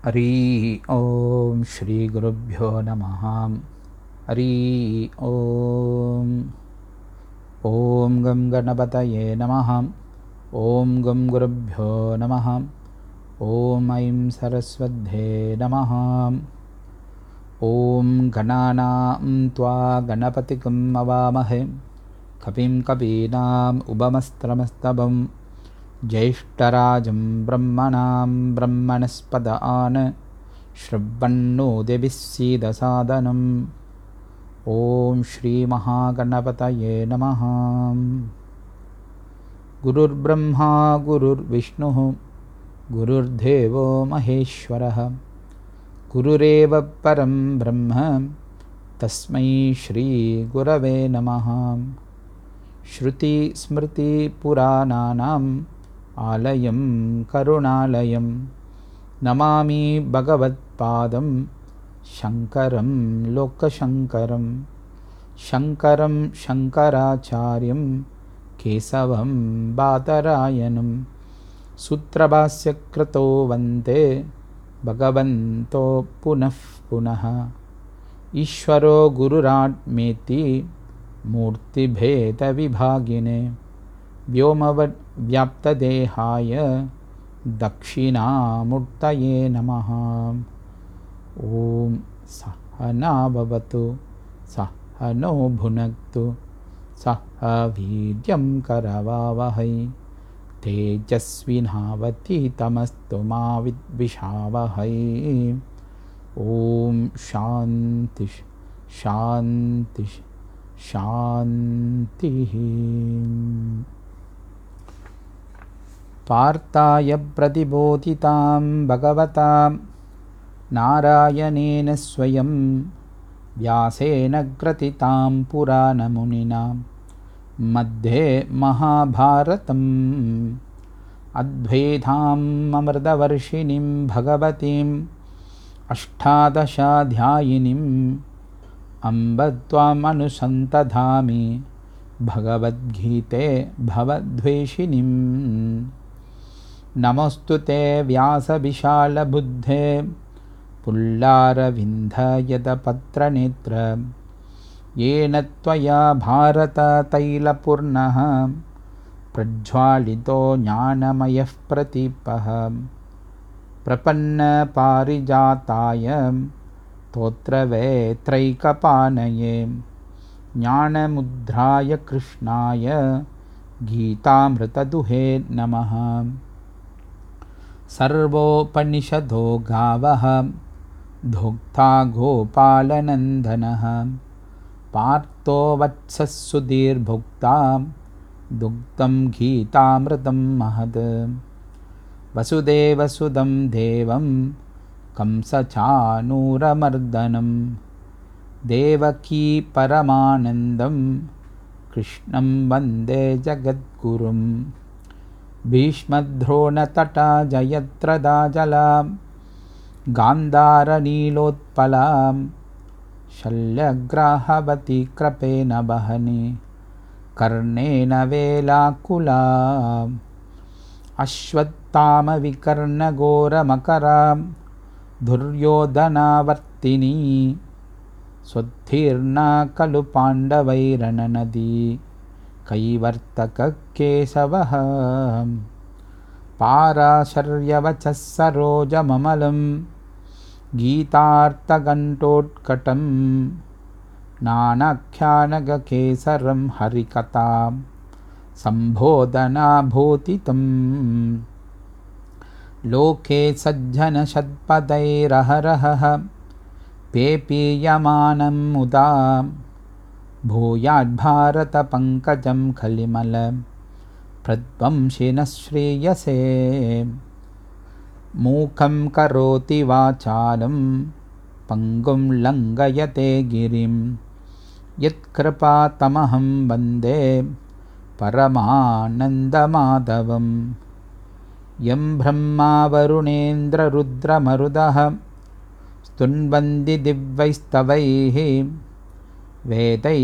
हरि ओम श्री गुरुभ्यो नमः। हरि ओम। ओम गं गणपतये नमः। ओम गं गुरुभ्यो नमः। ओम ऐं सरस्वत्यै नमः। ओम गणानां त्वा गणपतिं अवामहे कविं कवीनाम् उपमस्त्रमस्तवं ज्येष्ठराजं ब्रह्मणां ब्रह्मणस्पद आन श्रवन्नो देवीसीदसादनम्। ओम श्री महागणपतये नमः। गुरुर्ब्रह्मा गुरुर्विष्णुः गुरुर्देवो महेश्वरः गुरुरेव परं ब्रह्म तस्मै श्री गुरवे नमः। श्रुतिस्मृतिपुराणानाम् आलयं करुणालयं नमामि भगवत्पादं शङ्करं लोकशङ्करं। शङ्करं शङ्कराचार्यं केशवं बादरायणं सूत्रभाष्यकृतो वन्दे भगवन्तो पुनः पुनः। ईश्वरो गुरुरात्मेति मूर्तिभेदविभागिने व्योमवद्व्याप्तदेहाय दक्षिणामूर्तये नमः। ओम सहना भवतु सहनो भुनक्तु सह वीर्यं करवावहै तेजस्विनावतीतमस्तु मा विद्विषावहै। ओम शांति शांति शांतिः। पार्थाय प्रतिबोधितां भगवता नारायणेन स्वयं व्यासेन ग्रथितां पुराणमुनिना मध्ये महाभारतम् अद्वैतामृतवर्षिणीं भगवतीम् अष्टादशाध्यायिनीम् अम्ब त्वामनुसन्तधामि भगवद्गीते भवद्वेषिणीम्। नमोऽस्तु ते व्यासविशालबुद्धे पुल्लारविन्धयदपत्रनेत्र येन त्वया भारततैलपूर्णः प्रज्वालितो ज्ञानमयः प्रदीपः। प्रपन्नपारिजाताय स्तोत्रवेत्रैकपाणये ज्ञानमुद्राय कृष्णाय गीतामृतदुहे नमः। सर्वोपनिषदो गावः धोक्ता गोपालनन्दनः पार्थो वत्सः सुधीर्भोक्ता दुग्धं गीतामृतं महत्। वसुदेवसुतं देवं कंसचाणूरमर्दनं देवकी परमानन्दं कृष्णं वन्दे जगद्गुरुं। भीष्मद्रोणतटा जयद्रथाजला गान्धारनीलोत्पला शल्यग्राहवती कृपेण वहनी कर्णेन वेलाकुला। अश्वत्थामविकर्णघोरमकरा दुर्योधनावर्तिनी स्वोत्तीर्णा खलु पाण्डवैरणनदी कैवर्तककेशवः। पाराशर्यवचः सरोजममलं गीतार्थगण्ठोत्कटं नानाख्यानगकेसरं हरिकथां सम्बोधनाभूतितम्। लोके सज्जनशतपथैरहरहः पेपीयमानं मुदा भूयाद्भारतपङ्कजं कलिमल प्रध्वंसिनः श्रेयसे। मूकं करोति वाचालं पङ्गुं लङ्घयते गिरिं यत्कृपातमहं वन्दे परमानन्दमाधवम्। यं ब्रह्मा वरुणेन्द्ररुद्रमरुदः स्तुन्वन्ति दिव्यैस्तवैः वेदैः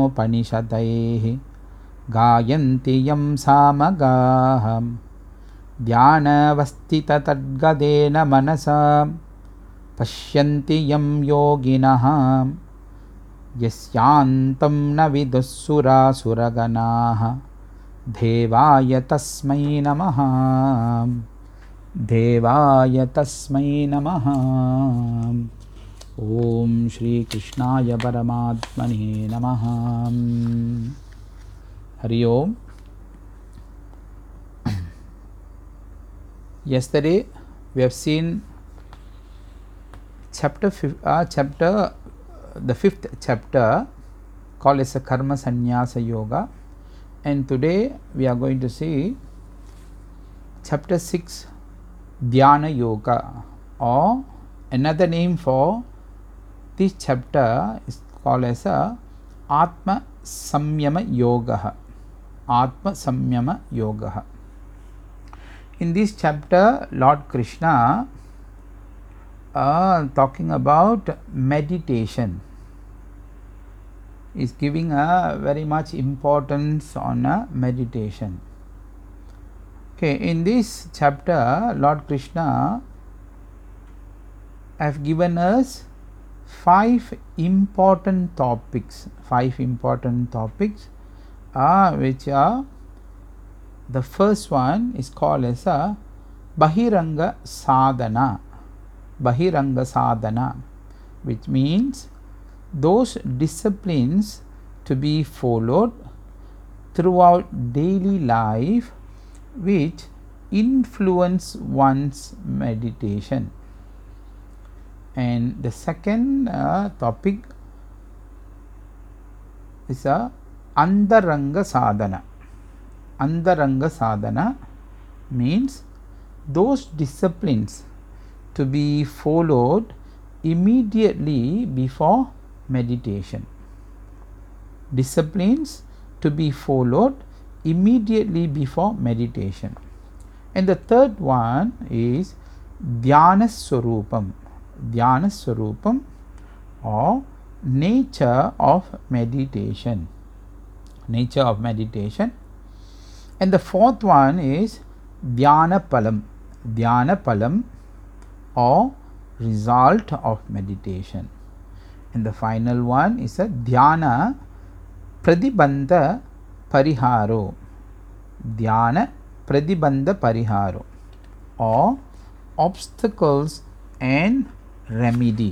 साङ्गपदक्रमोपनिषदैः गायन्ति यं सामगाः। ध्यानवस्थिततद्गतेन मनसा पश्यन्ति यं योगिनः यस्यान्तं न विदुःसुरासुरगणाः देवाय तस्मै नमः देवाय तस्मै नमः। ओम श्री कृष्णाय परमात्मने नमः। हरि ओम। Yesterday we have seen the fifth chapter called as a Karma Sannyasa Yoga, and today we are going to see chapter 6 Dhyana Yoga, or another name for this chapter is called as a Atma Samyama Yoga. Atma Samyama Yoga. In this chapter, Lord Krishna talking about meditation, is giving a very much importance on meditation. Okay, in this chapter, Lord Krishna have given us five important topics, which are, the first one is called as a Bahiranga Sadhana, which means those disciplines to be followed throughout daily life which influence one's meditation. And the second topic is a Antaranga Sadhana means those disciplines to be followed immediately before meditation. Disciplines to be followed immediately before meditation. And the third one is Dhyana Swarupam, or nature of meditation. And the fourth one is Dhyana Palam, or result of meditation. And the final one is a Dhyana Pratibandha Pariharo, or obstacles and remedy.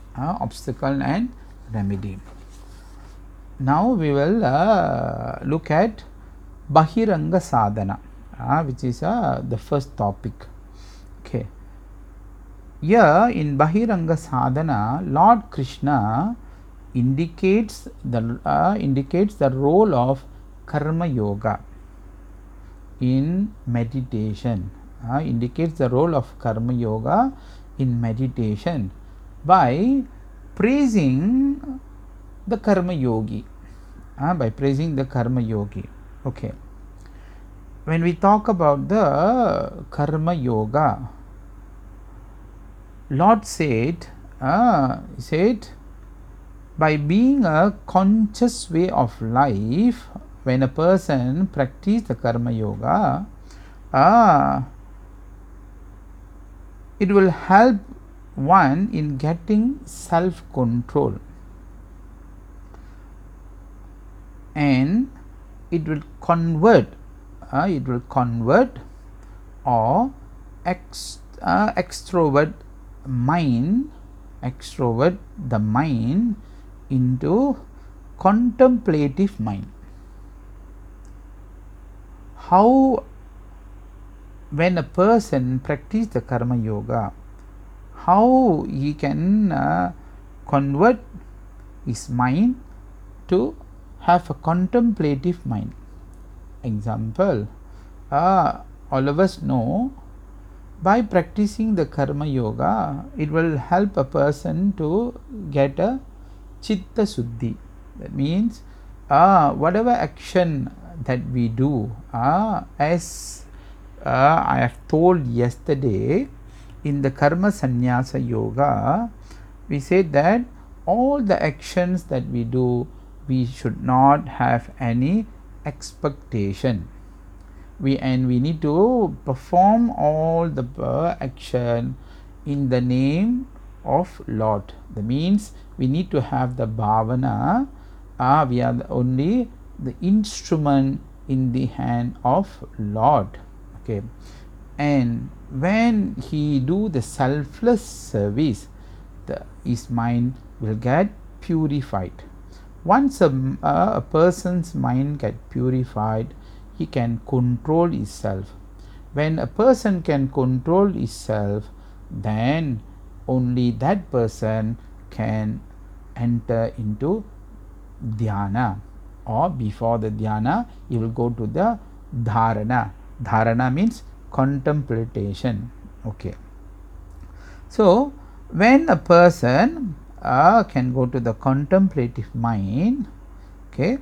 Now we will look at Bahiranga Sadhana, which is the first topic. Okay. Here in Bahiranga Sadhana, Lord Krishna indicates the role of Karma Yoga in meditation. By praising the Karma Yogi. Okay. When we talk about the Karma Yoga, Lord said, by being a conscious way of life, when a person practices the Karma Yoga, it will help one in getting self-control, and it will convert or extrovert the mind into contemplative mind. How, when a person practices the Karma Yoga, how he can convert his mind to have a contemplative mind. Example, all of us know, by practicing the Karma Yoga, it will help a person to get a Chitta Suddhi. That means whatever action that we do, as I have told yesterday, in the Karma Sannyasa Yoga, we said that all the actions that we do, we should not have any expectation. we need to perform all the action in the name of Lord. That means we need to have the bhavana. We are only the instrument in the hand of Lord. Okay, and when he do the selfless service, his mind will get purified. Once a person's mind get purified, he can control himself. When a person can control himself, then only that person can enter into dhyana, or before the dhyana he will go to the dharana. Dharana means contemplation. Okay, so when a person can go to the contemplative mind, okay,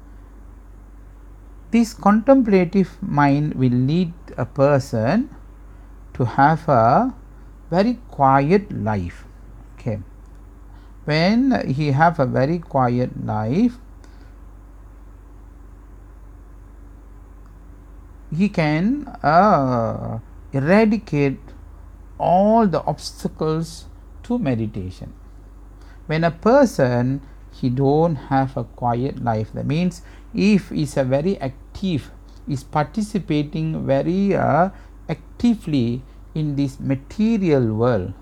this contemplative mind will lead a person to have a very quiet life. Okay, when he have a very quiet life, he can eradicate all the obstacles to meditation. When a person he don't have a quiet life, that means if he is a very active, is participating very actively in this material world,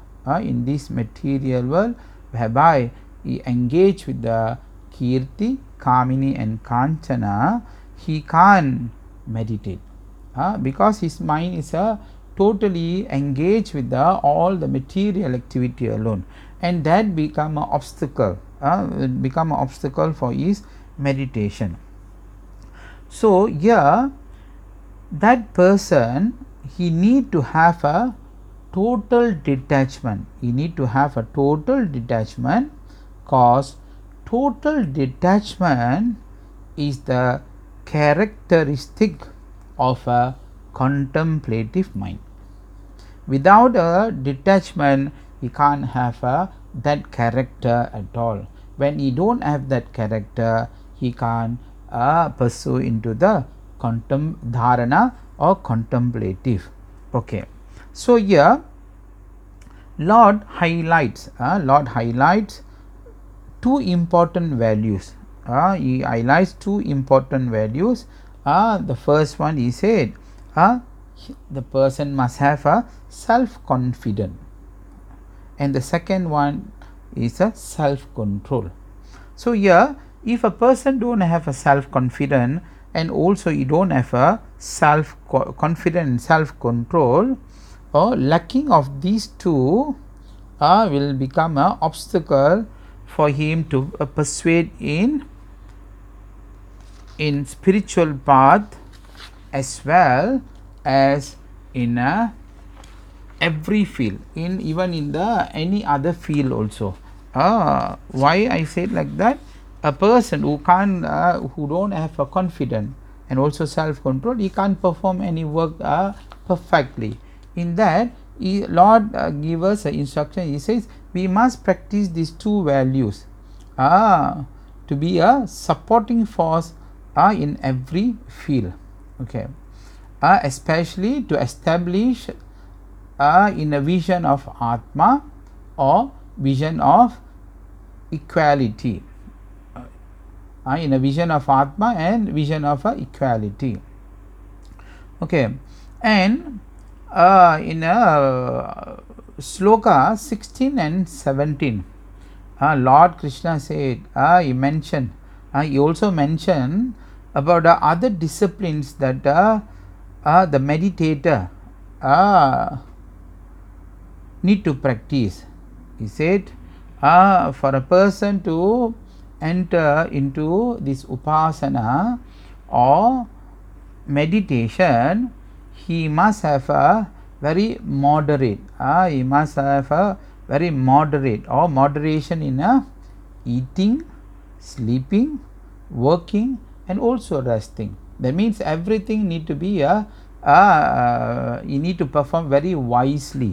whereby he engage with the Kirti, Kamini and Kanchana, he can't meditate because his mind is totally engaged with all the material activity alone, and that become an obstacle, for his meditation. So here that person, he need to have a total detachment. Cause total detachment is the characteristic of a contemplative mind. Without a detachment, he can't have that character at all. When he don't have that character, he can't pursue into the dharana or contemplative. Okay, so here Lord highlights two important values. He highlights two important values. The first one, he said the person must have a self-confidence, and the second one is a self-control. So here, if a person don't have a self-confidence and also you don't have a self-confidence and self-control, or lacking of these two will become an obstacle for him to persuade in spiritual path as well as in every field, even in the any other field also. Why I said like that? A person who can't who don't have a confidence and also self-control, he can't perform any work perfectly. In that, Lord give us an instruction. He says we must practice these two values to be a supporting force in every field. Okay, especially to establish in a vision of Atma or vision of equality. In a vision of Atma and vision of equality. Okay, and in sloka 16 and 17, Lord Krishna said, he also mentioned about other disciplines that the meditator need to practice. He said, for a person to enter into this upasana or meditation, he must have a very moderate. He must have a very moderate or moderation in eating, sleeping, working, and also resting. That means everything need to be you need to perform very wisely.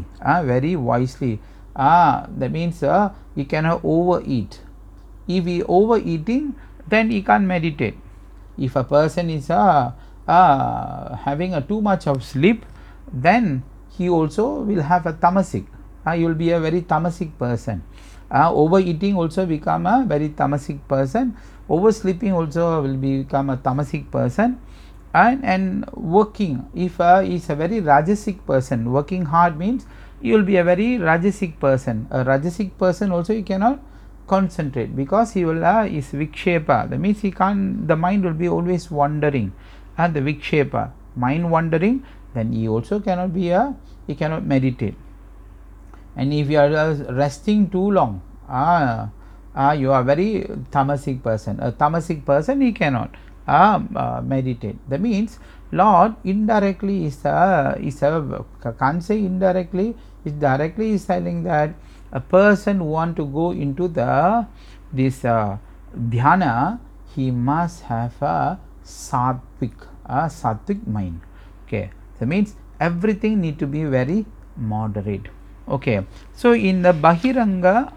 That means you cannot overeat. If he overeating, then he can't meditate. If a person is having a too much of sleep, then he also will have a tamasic. You will be a very tamasic person. Overeating also become a very tamasic person. Oversleeping also will become a tamasic person. And working, if is a very rajasic person, working hard means you will be a very rajasic person. A rajasic person also you cannot concentrate, because he will is vikshepa, that means he can't, the mind will be always wandering, and the vikshepa, mind wandering, then he also cannot be he cannot meditate. And if you are resting too long, you are very tamasic person. A tamasic person, he cannot meditate. That means Lord indirectly is can't say indirectly, is directly is telling that a person who want to go into this dhyana, he must have a sattvic mind. Okay, that means everything need to be very moderate. Okay, so in the Bahiranga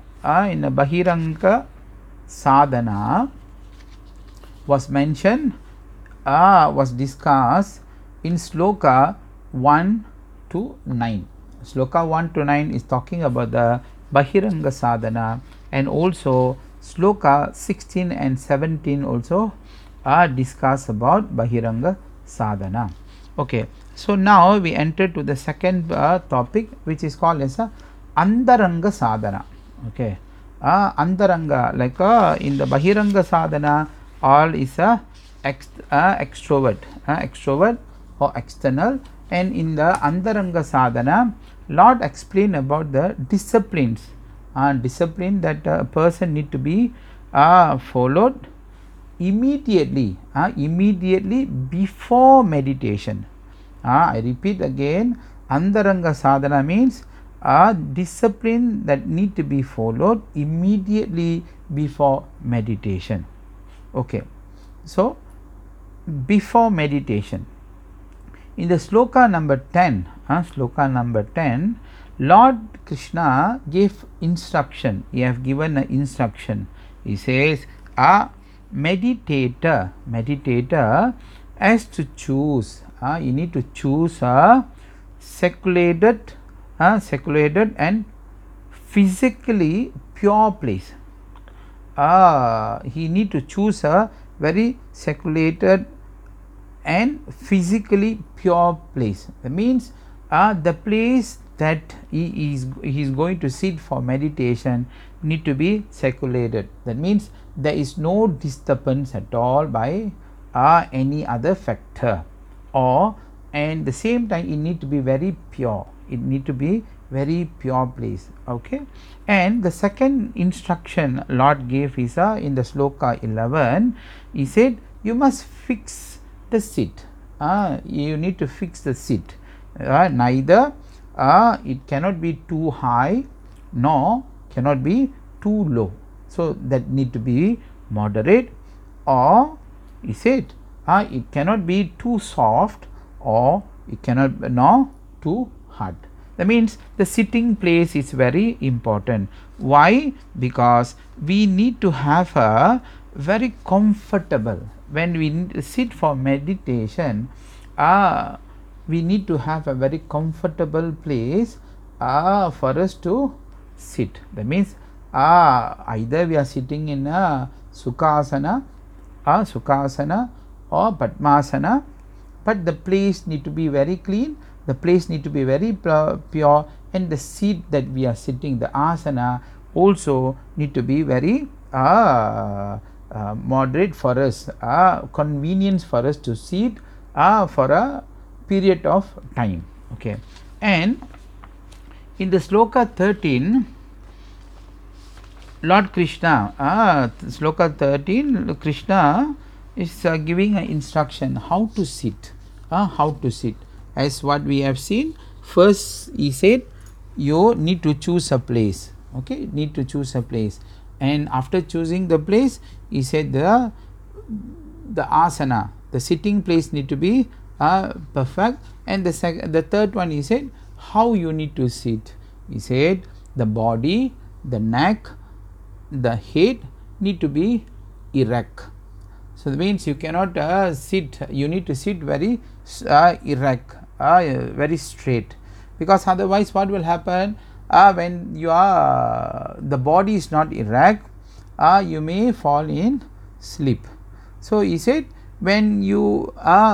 sadhana was mentioned, was discussed in sloka 1 to 9. Sloka 1 to 9 is talking about the Bahiranga sadhana, and also sloka 16 and 17 also discuss about Bahiranga sadhana. Okay, so now we enter to the second topic, which is called as Antaranga sadhana. Okay, Antaranga, like in the Bahiranga sadhana, all is extrovert or external, and in the Antaranga sadhana, Lord explain about the disciplines, discipline that a person need to be followed immediately before meditation. I repeat again, Antaranga sadhana means a discipline that need to be followed immediately before meditation. Okay, so before meditation, in the sloka number 10, Lord Krishna gave instruction. He have given an instruction. He says a meditator has to choose. You need to choose a secluded and physically pure place. He need to choose a very secluded and physically pure place. That means the place that he is going to sit for meditation need to be secluded. That means there is no disturbance at all by any other factor, and the same time it need to be very pure. It need to be very pure place. Okay, and the second instruction Lord gave is in the sloka 11. He said you must fix the seat. You need to fix the seat. Neither it cannot be too high nor cannot be too low. So that need to be moderate, or he said it cannot be too soft, or it cannot nor too hard. That means the sitting place is very important. Why? Because we need to have a very comfortable, when we sit for meditation, we need to have a very comfortable place for us to sit. That means either we are sitting in a Sukhasana or Padmasana, but the place need to be very clean, the place need to be very pure, and the seat that we are sitting, the asana, also need to be very moderate for us, convenience for us to sit for a period of time. Okay, and in the sloka 13, Lord Krishna, sloka 13, Krishna is giving an instruction how to sit. As what we have seen, first he said you need to choose a place. Okay, need to choose a place, and after choosing the place, he said the asana, the sitting place need to be perfect. And the third one, he said how you need to sit. He said the body, the neck, the head need to be erect. So, that means you cannot sit, you need to sit very erect, very straight, because otherwise what will happen, when you are the body is not erect, you may fall in sleep. So, he said when you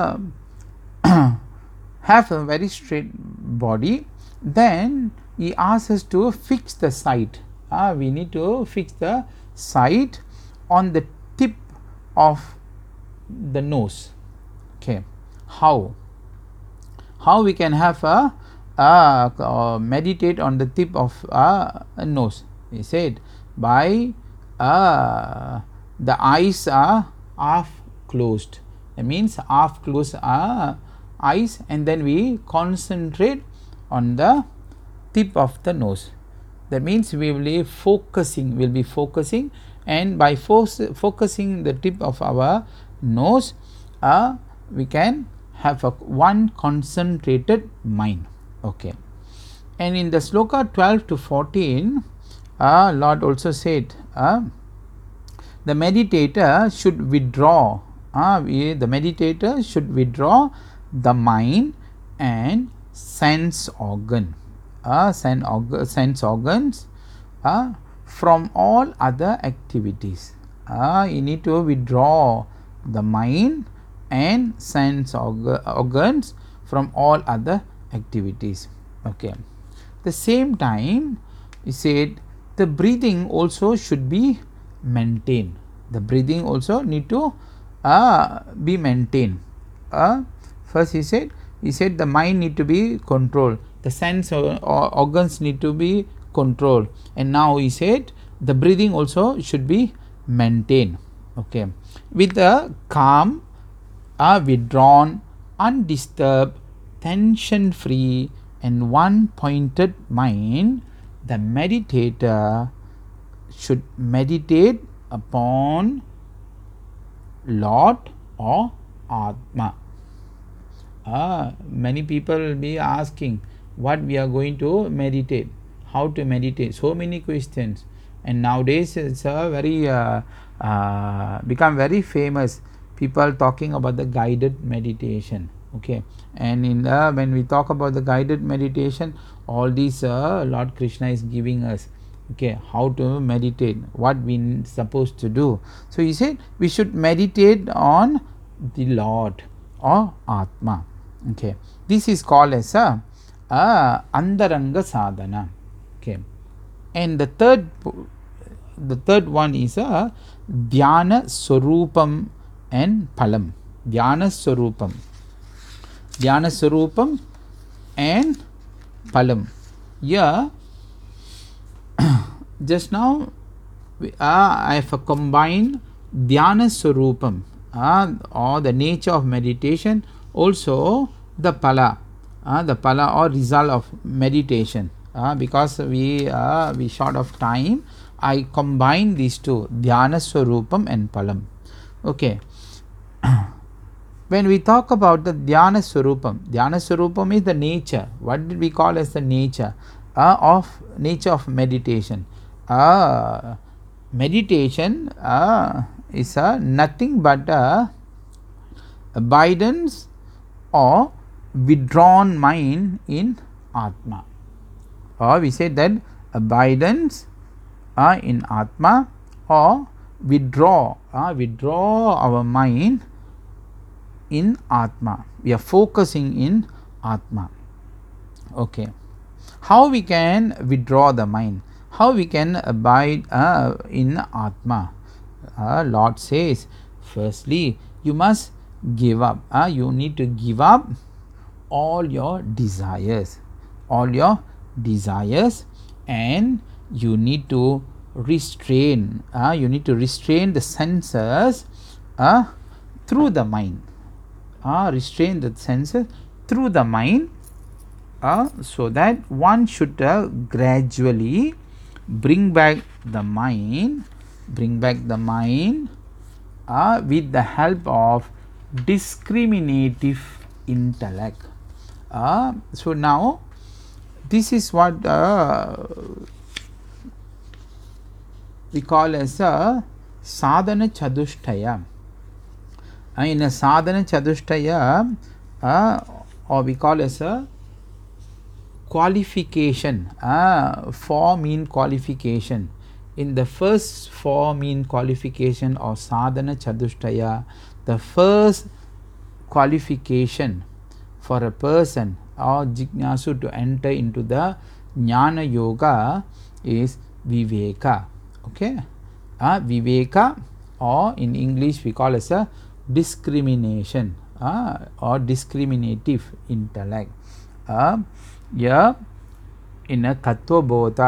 have a very straight body, then he asks us to fix the sight. We need to fix the sight on the tip of the nose. Okay, how we can have meditate on the tip of a nose? He said by the eyes are half closed. That means half closed eyes, and then we concentrate on the tip of the nose. That means we will be focusing, and by focusing the tip of our nose, we can have one concentrated mind. Okay, and in the sloka 12 to 14, Lord also said the meditator should withdraw. The meditator should withdraw the mind and sense organs from all other activities. You need to withdraw the mind and sense organs from all other activities. Okay. The same time, he said the breathing also should be maintained. The breathing also need to be maintained. First he said the mind need to be controlled, the sense organs need to be controlled, and now he said the breathing also should be maintained. Okay, with a calm, withdrawn, undisturbed, tension free and one pointed mind, the meditator should meditate upon Lord or Atma. Many people will be asking what we are going to meditate, how to meditate, so many questions, and nowadays it's a very become very famous, people talking about the guided meditation. Okay, and in when we talk about the guided meditation, all these Lord Krishna is giving us, okay, how to meditate, what we supposed to do. So he said we should meditate on the Lord or Atma. Okay, this is called as a andaranga sadhana. Okay, and the third one is a dhyana swarupam and palam. Dhyana swarupam and palam. Here just now I have combined dhyana swarupam, or the nature of meditation, also the pala or result of meditation. Because we short of time, I combine these two, dhyana swarupam and palam. Okay. When we talk about the dhyana swarupam is the nature. What did we call as the nature of meditation? Meditation is nothing but abidance or withdrawn mind in Atma. Or we say that abidance in Atma, or withdraw our mind in Atma. We are focusing in Atma. Okay, how we can withdraw the mind? How we can abide in Atma? Lord says, firstly, you must give up. You need to give up all your desires, and you need to restrain. The senses through the mind. Restrain the senses through the mind, so that one should gradually bring back the mind with the help of discriminative intellect. So now this is what we call as a sadhana chadushtaya. In a sadhana chadushtaya, or we call as a qualification, four mean qualification. In the first four mean qualification of sadhana chadushtaya, the first qualification for a person or jignasu to enter into the jnana yoga is viveka. Okay, viveka, or in English we call as a discrimination, or discriminative intellect. Yeah, in a tattva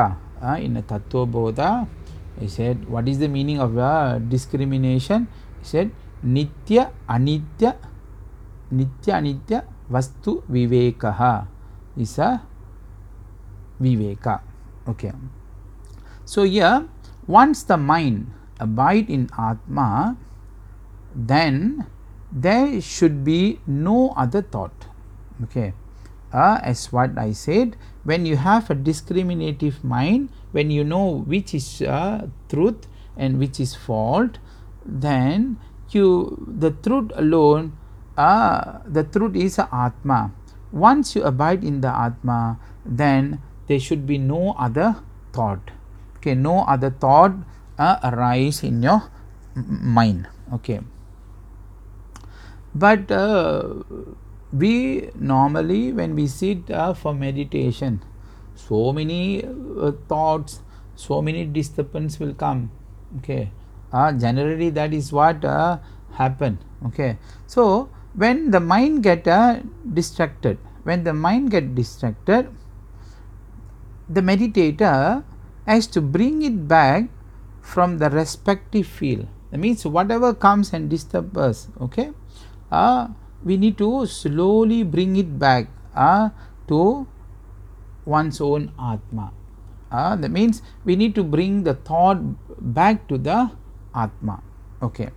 bodha, he said, what is the meaning of discrimination? He said, nitya anitya vastu vivekaha is a viveka. Okay, so here once the mind abide in Atma, then there should be no other thought. Okay, as what I said, when you have a discriminative mind, when you know which is truth and which is fault, then the truth alone, the truth is Atma. Once you abide in the Atma, then there should be no other thought. Okay, no other thought arise in your mind. Okay, but we normally, when we sit for meditation, so many thoughts, so many disturbance will come. Okay, generally that is what happen. Okay, so when the mind get distracted, the meditator has to bring it back from the respective field. That means whatever comes and disturbs us, okay, we need to slowly bring it back to one's own Atma. That means we need to bring the thought back to the Atma. Okay,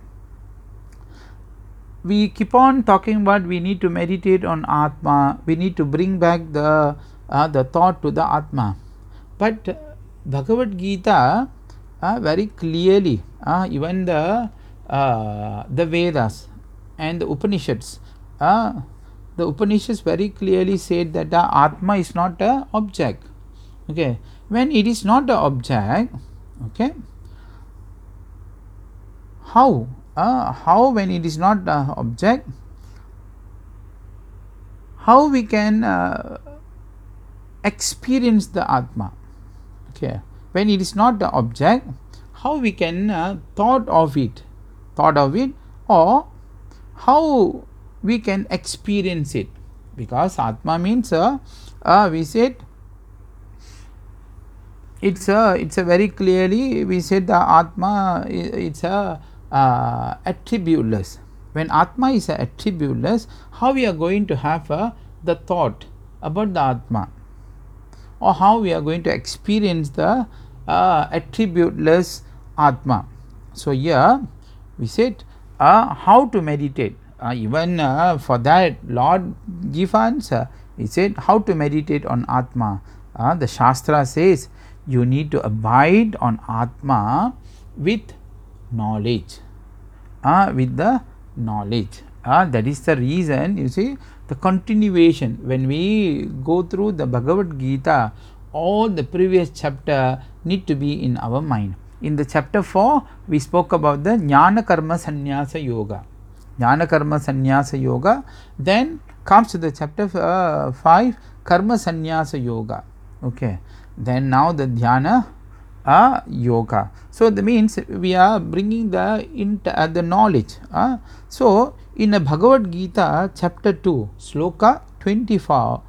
we keep on talking about we need to meditate on Atma, we need to bring back the thought to the Atma, but Bhagavad Gita very clearly, even the Vedas and the Upanishads, the Upanishads very clearly said that Atma is not a object. Okay, when it is not a object, okay, how when it is not a object, how we can experience the Atma? Okay, when it is not the object, how we can thought of it, or how we can experience it? Because Atma means we said it's a very clearly we said the Atma it's a attributeless. When Atma is a attributeless, how we are going to have the thought about the Atma, or how we are going to experience the attributeless Atma? So here we said how to meditate. Even for that Lord give answer. He said how to meditate on Atma. The Shastra says you need to abide on Atma with knowledge. With the knowledge. That is the reason, you see, the continuation. When we go through the Bhagavad Gita, all the previous chapter need to be in our mind. In the chapter 4, we spoke about the Jnana Karma Sannyasa Yoga. Jnana Karma Sannyasa Yoga. Then comes to the chapter 5, Karma Sannyasa Yoga. Okay. Then now the Dhyana yoga. So that means we are bringing the knowledge. So in a Bhagavad Gita chapter 2, sloka 24,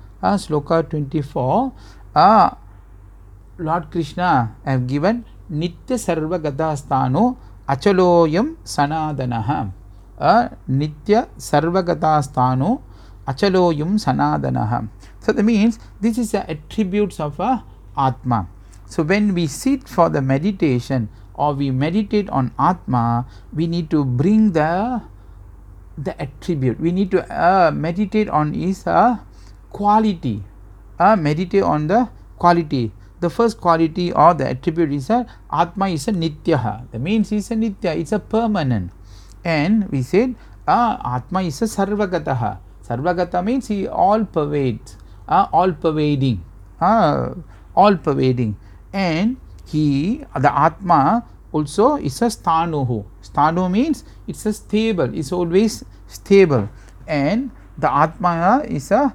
Lord Krishna have given Nitya Sarvagata Sthano Achaloyam Sanadanaha. Nitya Sarvagata Sthano Achaloyam Sanadanaha. So that means this is the attributes of Atma. So when we sit for the meditation or we meditate on Atma, we need to bring the attribute. We need to meditate on his quality. Meditate on the quality. The first quality or the attribute is Atma is a Nityaha. That means it's a Nitya, it's a permanent. And we said Atma is a Sarvagataha. Sarvagata means he all pervades, all pervading, all pervading. And he, the Atma also is a Sthanuhu. Sthanu means it's a stable, it's always stable. And the Atma is a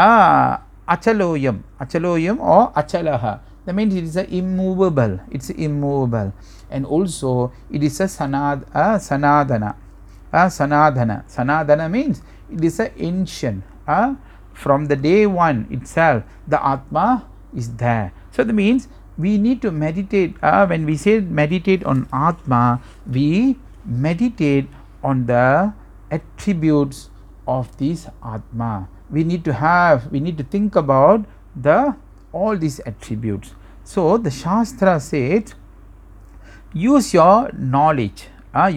Achaloyam, Achaloyam or Achalaha. That means it is a immovable, it's immovable. And also it is a Sanadana. Sanadana. Sanadana means it is an ancient. From the day one itself, the Atma is there. So that means we need to meditate. When we say meditate on Atma, we meditate on the attributes of this Atma. We need to think about all these attributes. So the Shastra says, use your knowledge.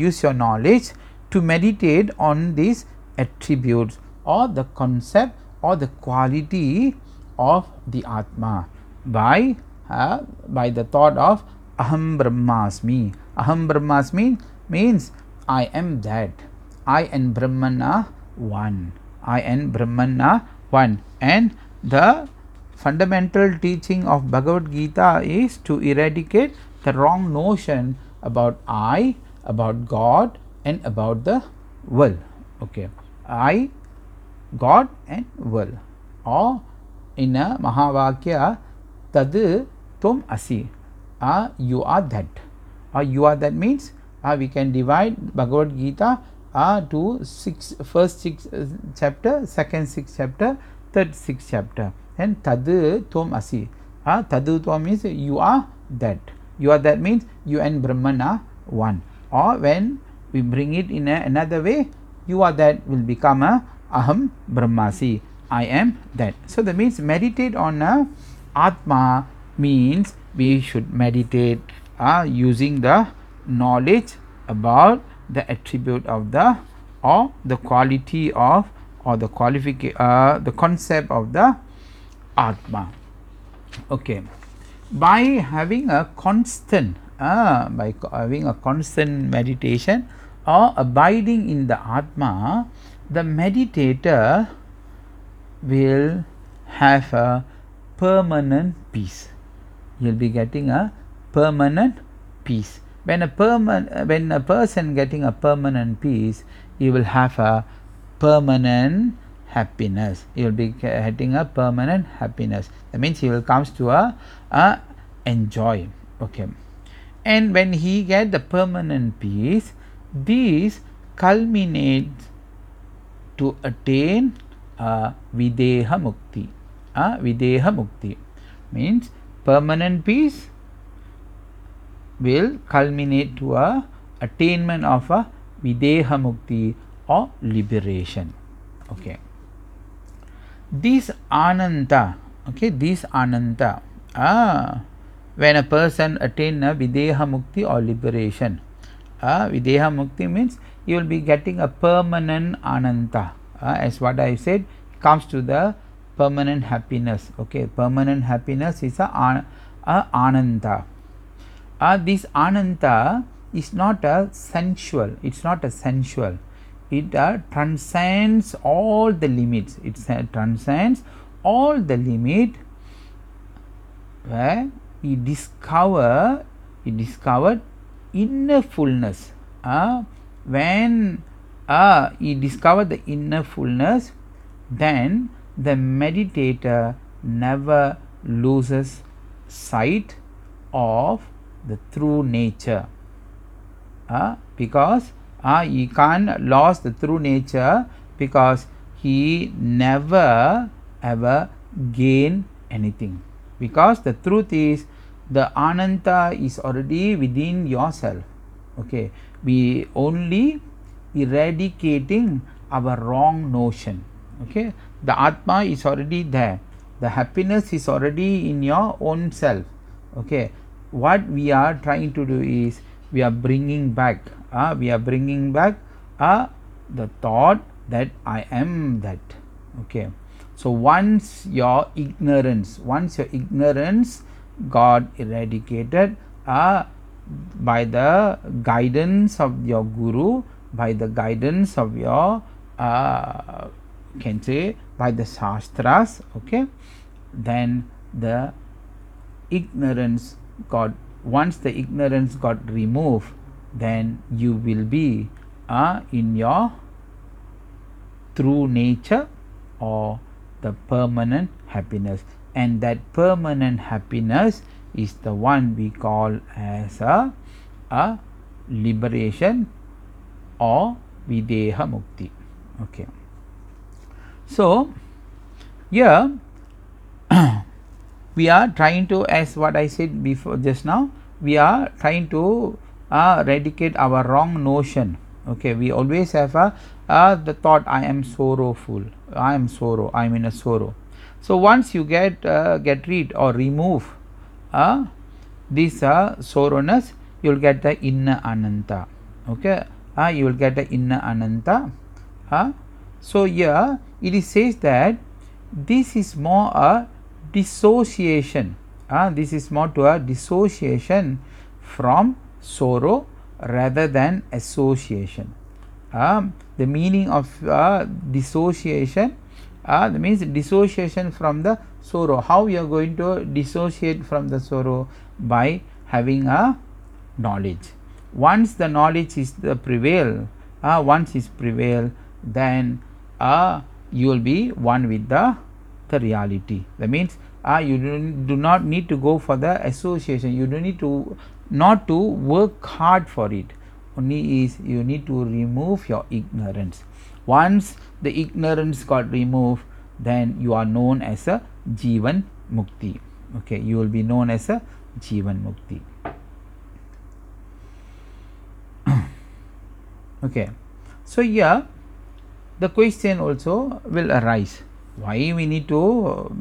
To meditate on these attributes or the concept or the quality of the Atma by the thought of Aham Brahmasmi. Aham Brahmasmi means I am that. I and Brahman are one. I and Brahman are one. And the fundamental teaching of Bhagavad Gita is to eradicate the wrong notion about I, about God, and about the world. Okay, I, God, and world. Or in a Mahavakya, Tad Tum Asi. You are that. You are that means we can divide Bhagavad Gita to first 6 chapter, second 6 chapter, third 6 chapter. And Tad Tum Asi. Tadu Tum means you are that. You are that means you and Brahman are one. Or when we bring it in another way, you are that will become a Aham Brahmasi. I am that. So that means meditate on Atma means we should meditate using the knowledge about the attribute of the or the quality of or the the concept of the Atma. Okay, by having a constant meditation or abiding in the Atma, the meditator will have a permanent peace. You will be getting a permanent peace. When a person getting a permanent peace, he will have a permanent happiness. He will be getting a permanent happiness. That means he will comes to a enjoy. Okay, and when he get the permanent peace, this culminates to attain Videha Mukti. Videha Mukti means permanent peace will culminate to a attainment of a Videha Mukti or liberation. Okay, this Ananta, when a person attain a Videha Mukti or liberation, Videha Mukti means you will be getting a permanent Ananta. As what I said, comes to the permanent happiness. Okay, permanent happiness is a Ananta. This Ananta is not a sensual. It's not a sensual. It transcends all the limits. It transcends all the limit where he discovered inner fullness. When he discovered the inner fullness, then the meditator never loses sight of the true nature, because he can't lose the true nature because he never ever gain anything, because the truth is the Ananta is already within yourself. Okay, we only eradicating our wrong notion. Okay, the Atma is already there, the happiness is already in your own self. Okay, what we are trying to do is we are bringing back the thought that I am that. Okay, so once your ignorance got eradicated by the guidance of your guru, by the guidance of your can say by the shastras, okay, then the ignorance got, once the ignorance got removed, then you will be in your true nature or the permanent happiness, and that permanent happiness is the one we call as a liberation or videha mukti. Okay. So here we are trying to, as what I said before just now, we are trying to eradicate our wrong notion. Okay, we always have the thought, I am sorrowful, I am sorrow, I am in a sorrow. So once you get rid or remove this sorrowness, you will get the inner ananta. Okay, you will get the inner ananta. So here it is says that this is more a dissociation. This is more to a dissociation from sorrow rather than association. The meaning of dissociation, that means dissociation from the sorrow. How you are going to dissociate from the sorrow? By having a knowledge. Once the knowledge is the prevail, once is prevail, then you will be one with the reality. That means you do not need to go for the association, you don't need to not to work hard for it, only is you need to remove your ignorance. Once the ignorance got removed, then you are known as a Jivan Mukti. Okay, you will be known as a Jivan Mukti. Okay, so here the question also will arise, why we need to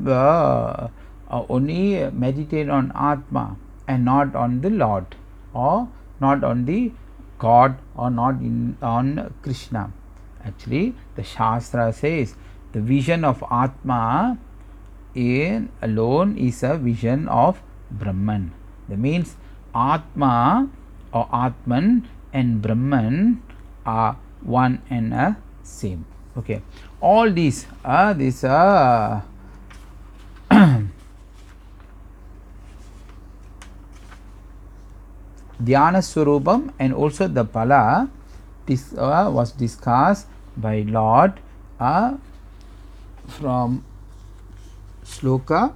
only meditate on Atma and not on the Lord, or not on the God, or not on Krishna. Actually, the Shastra says the vision of Atma in alone is a vision of Brahman. That means Atma or Atman and Brahman are one and a same. Okay, all these Dhyana Swarupam and also the Phala, this was discussed by Lord from Sloka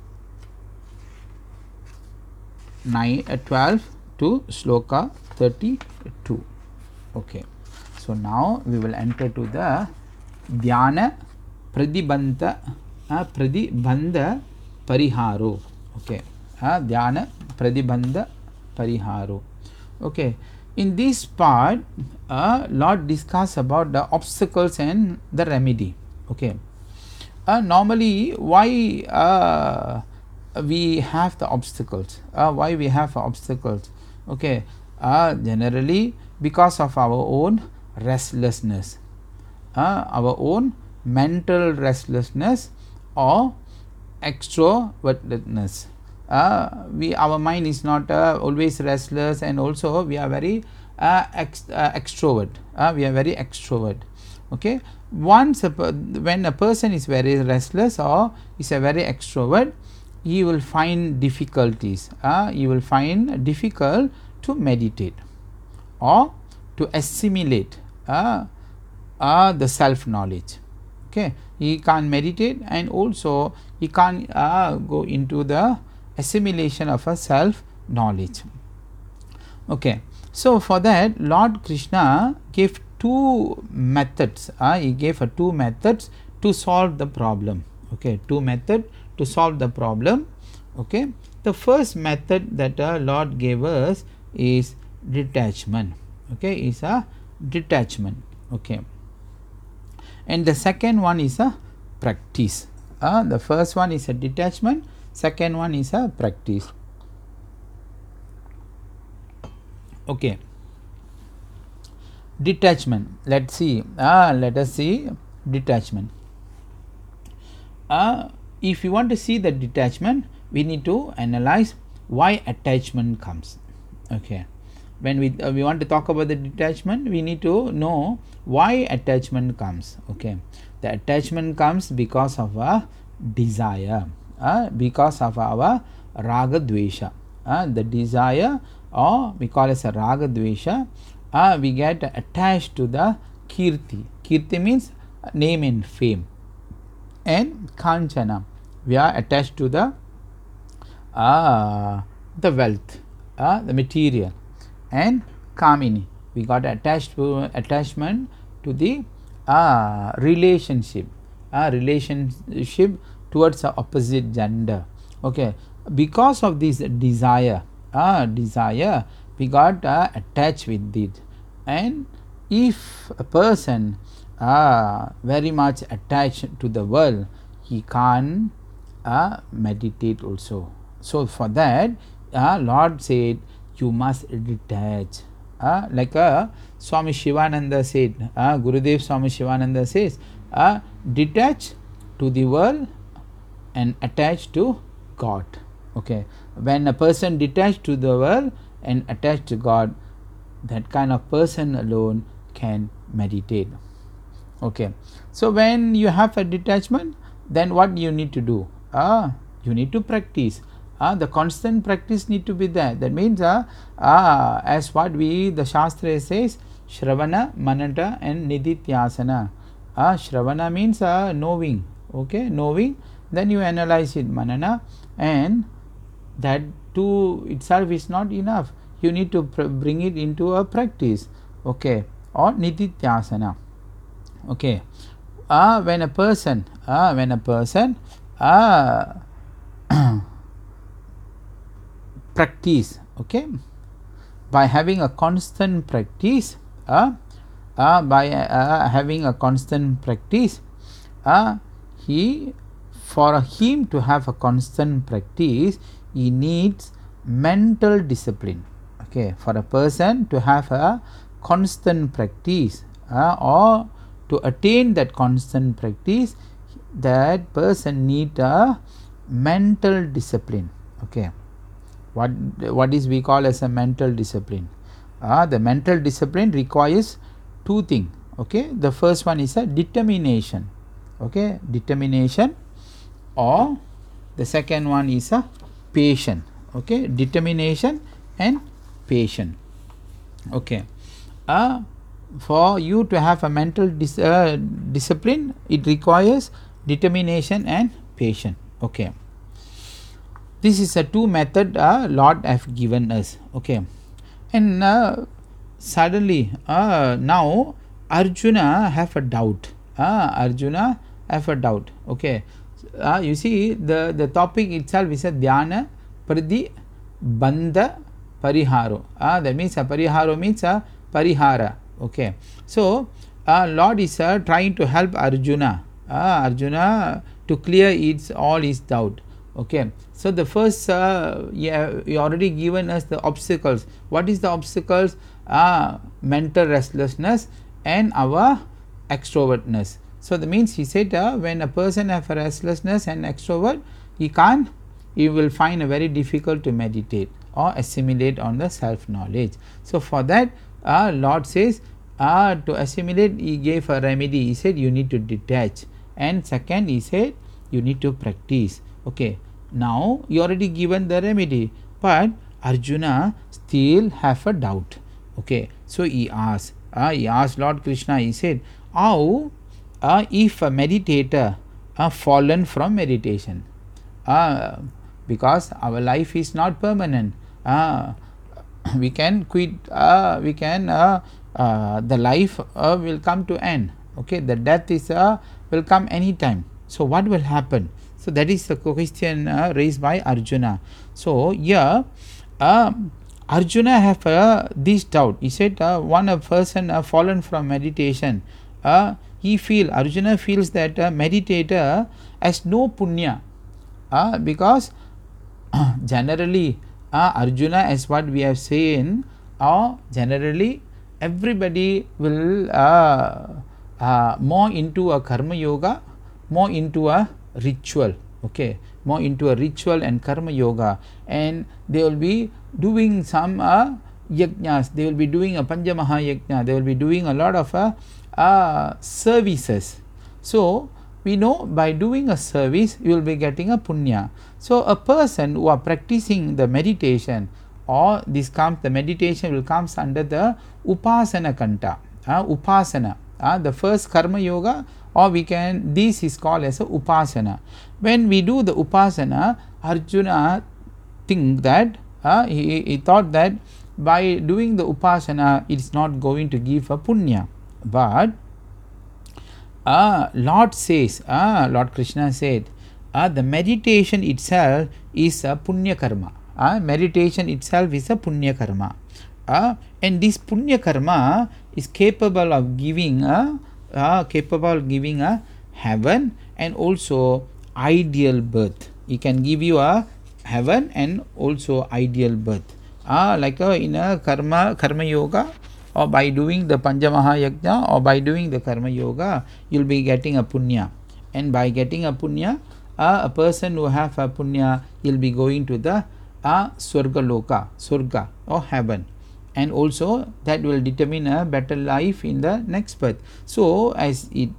12 to Sloka 32. Okay, so now we will enter to the Dhyana Pradibandha Pariharo. Okay, Dhyana Pradibandha Pariharo. Okay, in this part Lord discuss about the obstacles and the remedy. Okay, normally why we have the obstacles, why we have obstacles? Okay, generally because of our own restlessness, our own mental restlessness or extrovertedness. Our mind is not always restless, and also we are very extrovert. We are very extrovert. Okay, once when a person is very restless or is a very extrovert, he will find difficulties. He will find difficult to meditate or to assimilate the self knowledge. Okay, he can't meditate, and also he can't go into the assimilation of a self knowledge. Okay, so for that Lord Krishna gave two methods. He gave two methods to solve the problem. Okay, two methods to solve the problem. Okay, the first method that Lord gave us is detachment. Okay, is a detachment. Okay, and the second one is a practice. The first one is a detachment, second one is a practice. Okay, detachment. Let us see detachment. If you want to see the detachment, we need to analyze why attachment comes. Okay, when we want to talk about the detachment, we need to know why attachment comes. Okay, the attachment comes because of a desire, because of our raga dvesha, the desire, or we call as a raga dvesha. We get attached to the kirti. Kirti means name and fame, and kanchana, we are attached to the wealth, the material, and kamini, we got attachment to the relationship towards the opposite gender. Okay, because of this desire, we got attached with it. And if a person very much attached to the world, he can't meditate also. So for that, Lord said you must detach, like Swami Shivananda said, Gurudev Swami Shivananda says, detach to the world and attach to God. Okay, when a person detached to the world and attached to God, that kind of person alone can meditate. Okay, so when you have a detachment, then what you need to do? You need to practice. The constant practice need to be there. That means as what the Shastra says, Shravana, Manata and Nidhityasana. Shravana means knowing. Okay, knowing, then you analyze it, Manana, and that too itself is not enough. You need to bring it into a practice. Okay, or Nidhityasana. Okay, when a person practice, okay, by having a constant practice, he, for him to have a constant practice, he needs mental discipline. Okay, for a person to have a constant practice, or to attain that constant practice, that person need a mental discipline. Okay, what is we call as a mental discipline? The mental discipline requires two things. Okay, the first one is a determination. Okay, determination, or the second one is a patience. Okay, determination and patience. Okay, for you to have a mental discipline, it requires determination and patience. Okay, this is a two method Lord have given us. Okay, and suddenly now Arjuna have a doubt. Okay, you see the topic itself is a dhyana pradi bandha pariharo. That means pariharo means parihara. Okay, so Lord is trying to help Arjuna to clear all his doubt. Okay, so the first you already given us the obstacles. What is the obstacles? Mental restlessness and our extrovertness. So that means he said when a person have a restlessness and extrovert, he will find it very difficult to meditate or assimilate on the self knowledge. So for that, Lord says to assimilate, he gave a remedy. He said you need to detach, and second he said you need to practice. Okay, now you already given the remedy, but Arjuna still have a doubt. Okay, so he asked Lord Krishna. He said, how if a meditator fallen from meditation, because our life is not permanent, we can quit, the life will come to end. Okay, the death is will come anytime. So what will happen? So that is the question raised by Arjuna. So here Arjuna have this doubt. He said one a person fallen from meditation, Arjuna feels that a meditator has no punya, because generally Arjuna, as what we have seen, generally everybody will more into a karma yoga, more into a ritual. Okay, more into a ritual and karma yoga, and they will be doing some yajnas, they will be doing a Panjamaha yajna, they will be doing a lot of services. So we know by doing a service you will be getting a punya. So a person who are practicing the meditation, or this comes, the meditation will comes under the upasana kanta, upasana, the first karma yoga, or we can, this is called as a upasana. When we do the upasana, Arjuna think that he thought that by doing the upasana it is not going to give a punya, but Lord says, Lord Krishna said, the meditation itself is a punya karma. Meditation itself is a punya karma, and this punya karma is capable of giving a heaven and also ideal birth. It can give you a heaven and also ideal birth. Like in a karma yoga, or by doing the Panjamaha yajna, or by doing the karma yoga, you'll be getting a punya, and by getting a punya, a person who have a punya, he'll be going to the surga or heaven, and also that will determine a better life in the next birth. So as it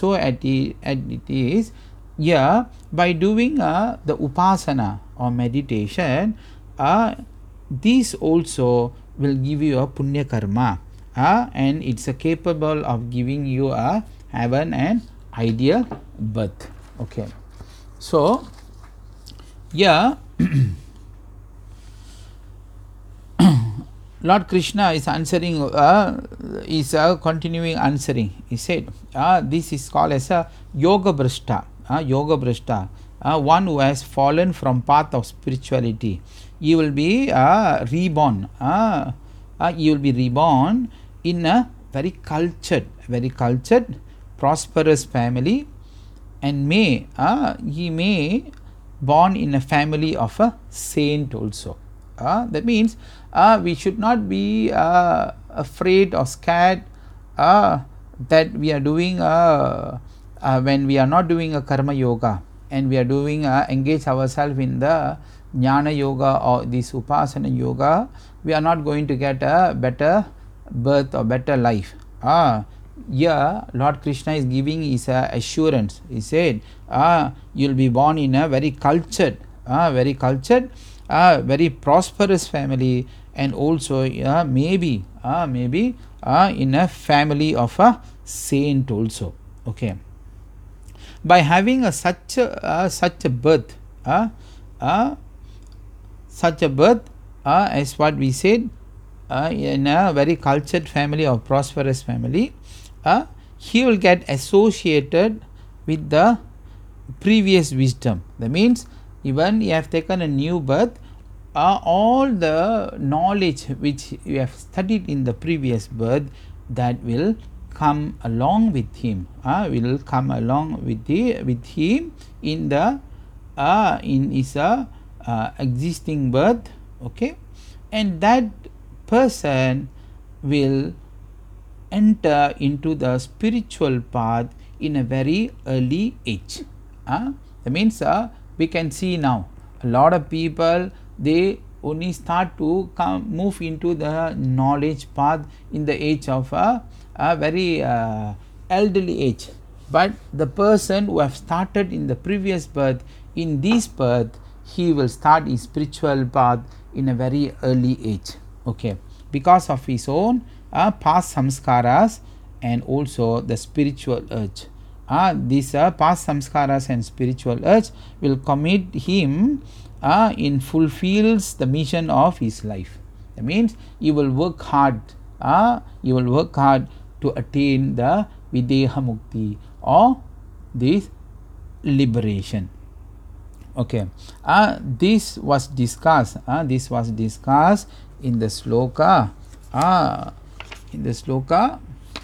is, yeah, by doing the upasana or meditation, this also will give you a punya karma, and it's capable of giving you a heaven and ideal birth. Okay, so yeah, Lord Krishna is answering, continuing answering. He said, this is called as a yoga brashta, one who has fallen from path of spirituality. You will be reborn. You will be reborn in a very cultured, prosperous family, and he may born in a family of a saint also. That means we should not be afraid or scared that we are doing when we are not doing a karma yoga, and we are doing engage ourselves in the jnana yoga or this upasana yoga, we are not going to get a better birth or better life. Here Lord Krishna is giving his assurance. He said, you will be born in a very cultured, very prosperous family, and also maybe in a family of a saint also. Okay, by having such a birth, as what we said, in a very cultured family or prosperous family, he will get associated with the previous wisdom. That means even you have taken a new birth, all the knowledge which you have studied in the previous birth, that will come along with him, with him in the in his existing birth. Okay, and that person will enter into the spiritual path in a very early age. That means we can see now a lot of people, they only start to move into the knowledge path in the age of a very elderly age. But the person who have started in the previous birth, in this birth he will start his spiritual path in a very early age. Okay, because of his own past samskaras and also the spiritual urge. These past samskaras and spiritual urge will commit him in fulfills the mission of his life. That means you will work hard. You will work hard to attain the videha mukti or this liberation. Okay, this was discussed. This was discussed in the sloka. In the sloka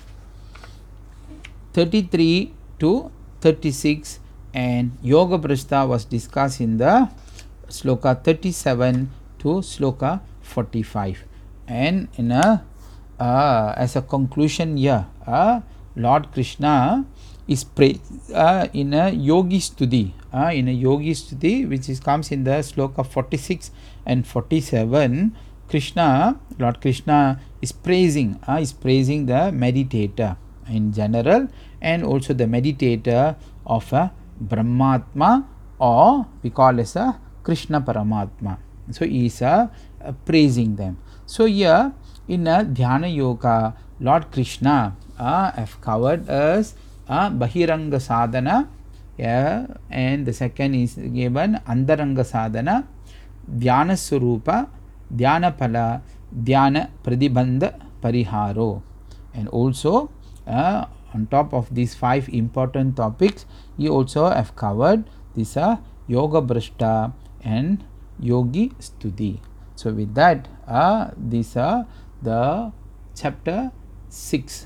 33 to 36, and yoga prashta was discussed in the sloka 37 to sloka 45. And in a as a conclusion here, Lord Krishna is in a yogi stuti, which comes in the sloka 46 and 47. Krishna, Lord Krishna is praising the meditator in general, and also the meditator of a Brahmatma, or we call as a Krishna Paramatma. So he is praising them. So here in a Dhyana Yoga, Lord Krishna have covered as Bahiranga Sadhana, and the second is given Antaranga Sadhana, Dhyana Surupa, Dhyana Phala, Dhyana Pradibandha Pariharo. And also on top of these 5 important topics, you also have covered this Yoga Brashta and Yogi Stuti. So with that, these are the chapter 6,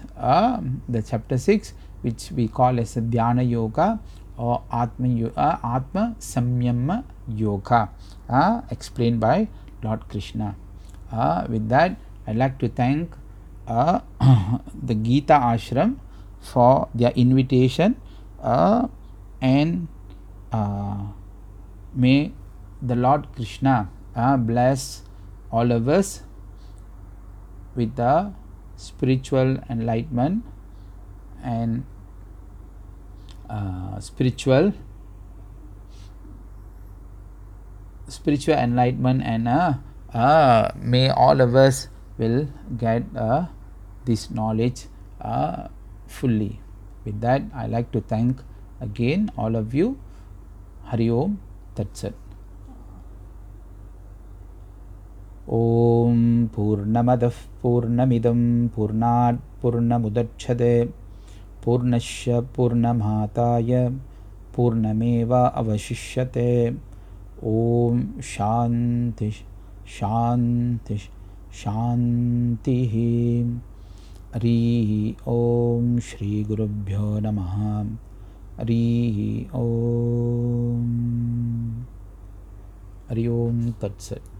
which we call as Dhyana Yoga or Atma Samyama Yoga, explained by Lord Krishna. With that, I'd like to thank the Gita Ashram for their invitation, and may the Lord Krishna bless all of us with the spiritual enlightenment and spiritual enlightenment, and may all of us will get this knowledge fully. With that, I like to thank again all of you. Hari Om Tat Sat. Om Purnamadah Purnamidam Purnat Purnamudachyate Purnasya Purnamataya Purnameva Avashishyate. Om Shanti Shanti Shanti. Hari Om Shri Gurubhyo Namaha. Hari Om. Hari Om Tat Sat.